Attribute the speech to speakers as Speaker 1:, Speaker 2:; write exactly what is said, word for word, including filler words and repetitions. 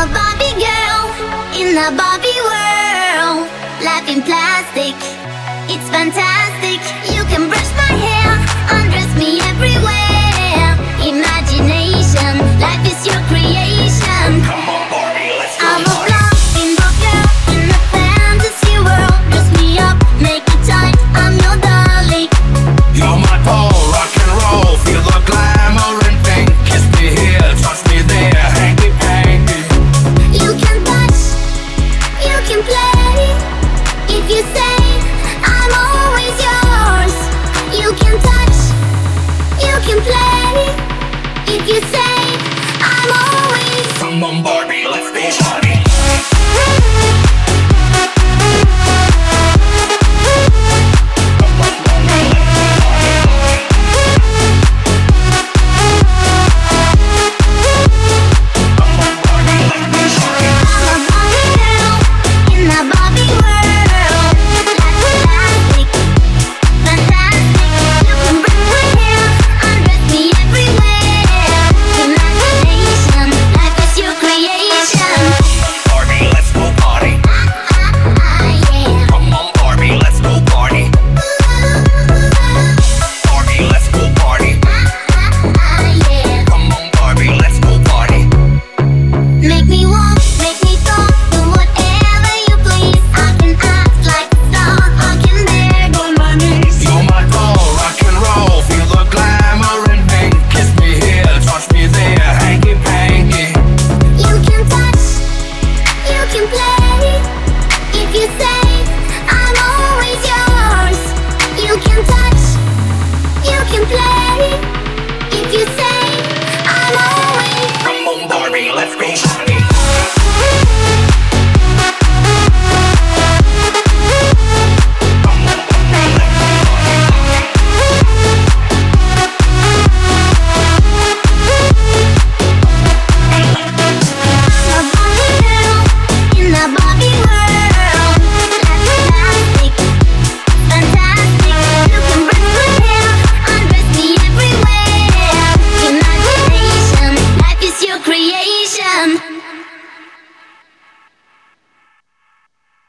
Speaker 1: a Barbie girl in a Barbie world. Life in plastic, it's fantastic. You can brush my hair, undress me everywhere. Imagination, life is your creation.
Speaker 2: Come on, Barbie, let's go.
Speaker 1: I'm a blonde girl in a fantasy world. Dress me up, make it tight, I'm your dolly.
Speaker 2: You're my pole, rock and roll. Feel the glamour and pink. Kiss me here, touch me there. Hanky panky.
Speaker 1: You can touch, you can play. If you say I'm always yours. You can touch, you can play. If you say I'm always.
Speaker 2: Come on, Barbie, let's be one.